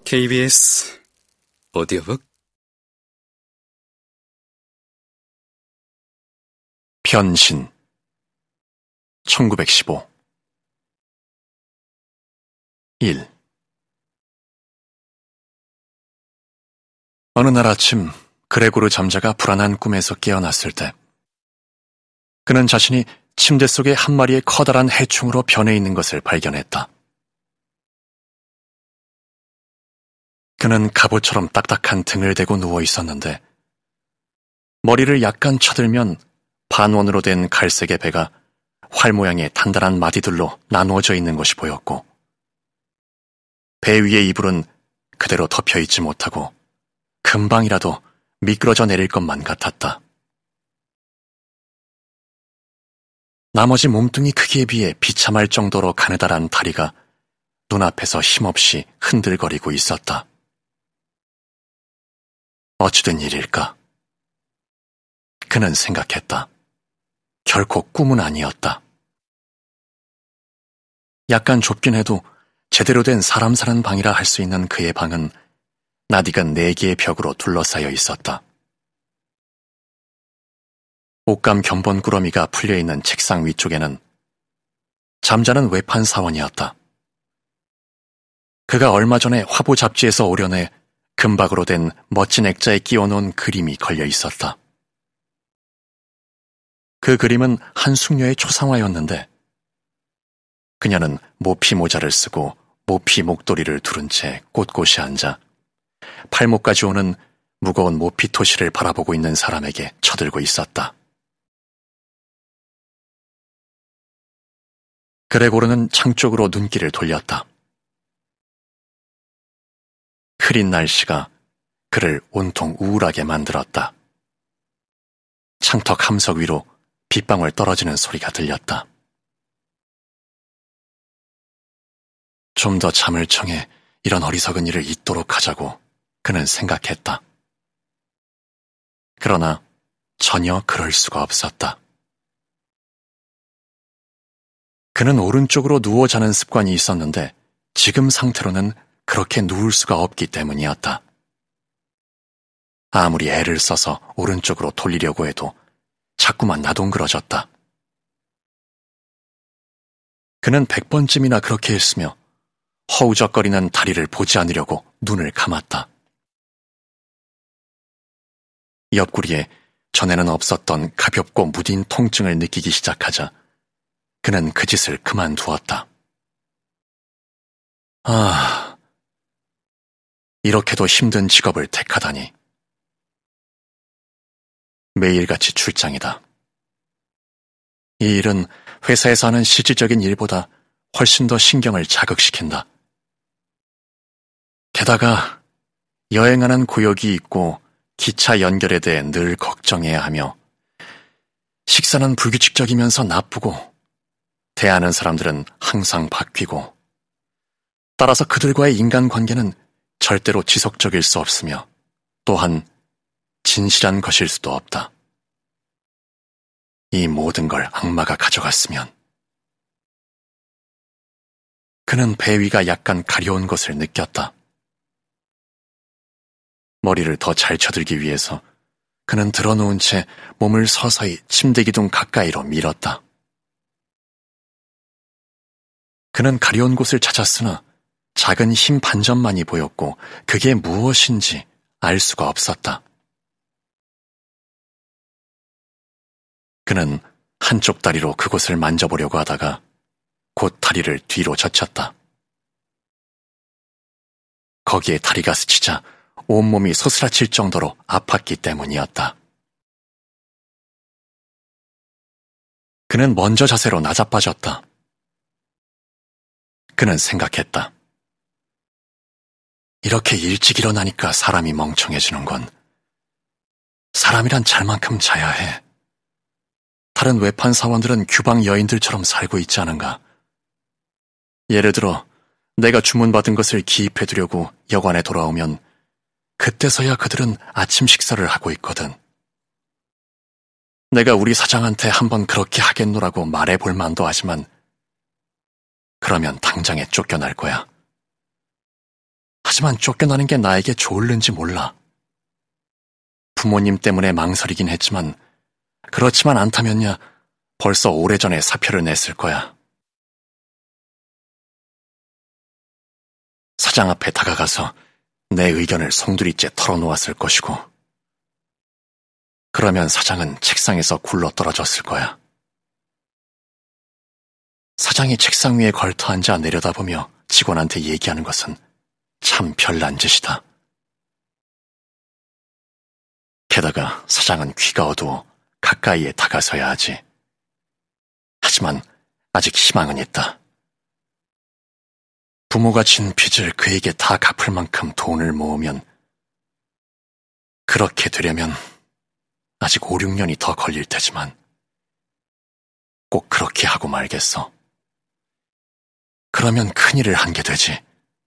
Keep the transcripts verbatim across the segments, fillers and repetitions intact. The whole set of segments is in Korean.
케이비에스 오디오북 변신 천구백십오 일 어느 날 아침 그레고르 잠자가 불안한 꿈에서 깨어났을 때 그는 자신이 침대 속에 한 마리의 커다란 해충으로 변해 있는 것을 발견했다. 그는 갑옷처럼 딱딱한 등을 대고 누워 있었는데 머리를 약간 쳐들면 반원으로 된 갈색의 배가 활 모양의 단단한 마디들로 나누어져 있는 것이 보였고 배 위의 이불은 그대로 덮여있지 못하고 금방이라도 미끄러져 내릴 것만 같았다. 나머지 몸뚱이 크기에 비해 비참할 정도로 가느다란 다리가 눈앞에서 힘없이 흔들거리고 있었다. 어찌된 일일까? 그는 생각했다. 결코 꿈은 아니었다. 약간 좁긴 해도 제대로 된 사람 사는 방이라 할 수 있는 그의 방은 낯익은 네 개의 벽으로 둘러싸여 있었다. 옷감 견본 꾸러미가 풀려있는 책상 위쪽에는 잠자는 외판 사원이었다. 그가 얼마 전에 화보 잡지에서 오려내 금박으로 된 멋진 액자에 끼워놓은 그림이 걸려 있었다. 그 그림은 한 숙녀의 초상화였는데 그녀는 모피 모자를 쓰고 모피 목도리를 두른 채 꼿꼿이 앉아 팔목까지 오는 무거운 모피 토시를 바라보고 있는 사람에게 쳐들고 있었다. 그레고르는 창 쪽으로 눈길을 돌렸다. 흐린 날씨가 그를 온통 우울하게 만들었다. 창턱 함석 위로 빗방울 떨어지는 소리가 들렸다. 좀 더 잠을 청해 이런 어리석은 일을 잊도록 하자고 그는 생각했다. 그러나 전혀 그럴 수가 없었다. 그는 오른쪽으로 누워 자는 습관이 있었는데 지금 상태로는 그렇게 누울 수가 없기 때문이었다. 아무리 애를 써서 오른쪽으로 돌리려고 해도 자꾸만 나동그러졌다. 그는 백 번쯤이나 그렇게 했으며 허우적거리는 다리를 보지 않으려고 눈을 감았다. 옆구리에 전에는 없었던 가볍고 무딘 통증을 느끼기 시작하자 그는 그 짓을 그만두었다. 아, 이렇게도 힘든 직업을 택하다니. 매일같이 출장이다. 이 일은 회사에서 하는 실질적인 일보다 훨씬 더 신경을 자극시킨다. 게다가 여행하는 구역이 있고 기차 연결에 대해 늘 걱정해야 하며 식사는 불규칙적이면서 나쁘고 대하는 사람들은 항상 바뀌고 따라서 그들과의 인간관계는 절대로 지속적일 수 없으며 또한 진실한 것일 수도 없다. 이 모든 걸 악마가 가져갔으면. 그는 배 위가 약간 가려운 것을 느꼈다. 머리를 더 잘 쳐들기 위해서 그는 들어놓은 채 몸을 서서히 침대 기둥 가까이로 밀었다. 그는 가려운 곳을 찾았으나 작은 힘 반점만이 보였고 그게 무엇인지 알 수가 없었다. 그는 한쪽 다리로 그곳을 만져보려고 하다가 곧 다리를 뒤로 젖혔다. 거기에 다리가 스치자 온몸이 소스라칠 정도로 아팠기 때문이었다. 그는 먼저 자세로 낮아빠졌다. 그는 생각했다. 이렇게 일찍 일어나니까 사람이 멍청해지는 건 사람이란 잘 만큼 자야 해. 다른 외판 사원들은 규방 여인들처럼 살고 있지 않은가? 예를 들어 내가 주문받은 것을 기입해두려고 여관에 돌아오면 그때서야 그들은 아침 식사를 하고 있거든. 내가 우리 사장한테 한번 그렇게 하겠노라고 말해볼 만도 하지만 그러면 당장에 쫓겨날 거야. 하지만 쫓겨나는 게 나에게 좋을는지 몰라. 부모님 때문에 망설이긴 했지만 그렇지만 않다면야 벌써 오래전에 사표를 냈을 거야. 사장 앞에 다가가서 내 의견을 송두리째 털어놓았을 것이고, 그러면 사장은 책상에서 굴러떨어졌을 거야. 사장이 책상 위에 걸터앉아 내려다보며 직원한테 얘기하는 것은 참 별난 짓이다. 게다가 사장은 귀가 어두워 가까이에 다가서야 하지. 하지만 아직 희망은 있다. 부모가 진 빚을 그에게 다 갚을 만큼 돈을 모으면, 그렇게 되려면 아직 오, 육 년이 더 걸릴 테지만 꼭 그렇게 하고 말겠어. 그러면 큰일을 한 게 되지.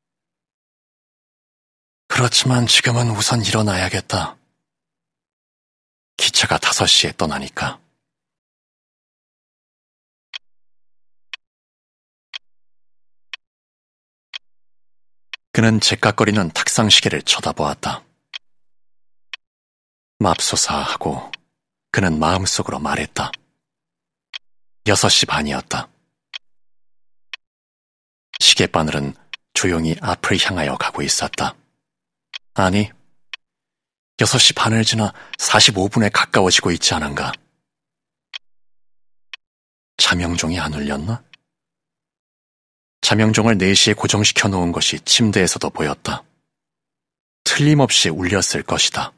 그렇지만 지금은 우선 일어나야겠다. 기차가 다섯 시에 떠나니까. 그는 제깍거리는 탁상시계를 쳐다보았다. 맙소사하고 그는 마음속으로 말했다. 여섯 시 반이었다. 시계바늘은 조용히 앞을 향하여 가고 있었다. 아니, 여섯 시 반을 지나 사십오 분에 가까워지고 있지 않은가? 자명종이 안 울렸나? 자명종을 네 시에 고정시켜 놓은 것이 침대에서도 보였다. 틀림없이 울렸을 것이다.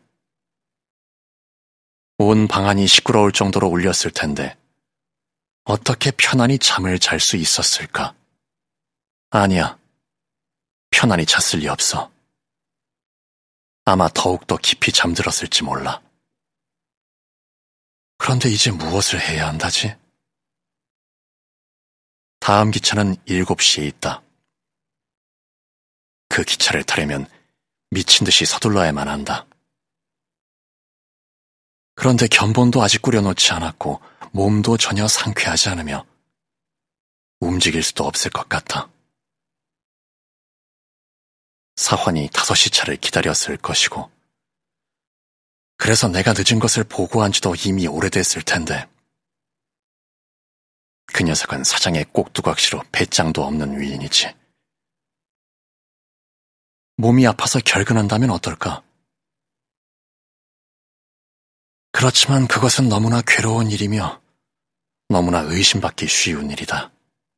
온 방안이 시끄러울 정도로 울렸을 텐데 어떻게 편안히 잠을 잘 수 있었을까? 아니야, 편안히 잤을 리 없어. 아마 더욱더 깊이 잠들었을지 몰라. 그런데 이제 무엇을 해야 한다지? 다음 기차는 일곱 시에 있다. 그 기차를 타려면 미친 듯이 서둘러야만 한다. 그런데 견본도 아직 꾸려놓지 않았고 몸도 전혀 상쾌하지 않으며 움직일 수도 없을 것 같아. 사환이 다섯 시 차를 기다렸을 것이고, 그래서 내가 늦은 것을 보고한 지도 이미 오래됐을 텐데, 그 녀석은 사장의 꼭두각시로 배짱도 없는 위인이지. 몸이 아파서 결근한다면 어떨까? 그렇지만 그것은 너무나 괴로운 일이며 너무나 의심받기 쉬운 일이다.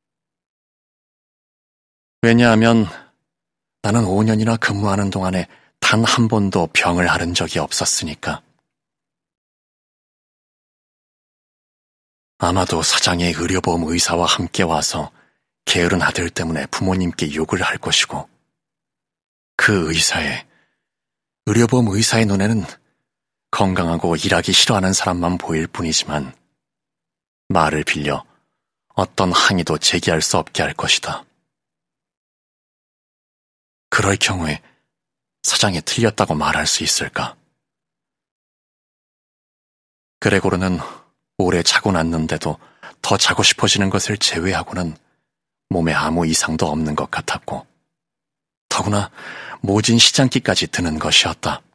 왜냐하면 나는 오 년이나 근무하는 동안에 단 한 번도 병을 앓은 적이 없었으니까. 아마도 사장의 의료보험 의사와 함께 와서 게으른 아들 때문에 부모님께 욕을 할 것이고, 그 의사의, 의료보험 의사의 눈에는 건강하고 일하기 싫어하는 사람만 보일 뿐이지만 말을 빌려 어떤 항의도 제기할 수 없게 할 것이다. 그럴 경우에 사장이 틀렸다고 말할 수 있을까? 그레고르는 오래 자고 났는데도 더 자고 싶어지는 것을 제외하고는 몸에 아무 이상도 없는 것 같았고, 더구나 모진 시장기까지 드는 것이었다.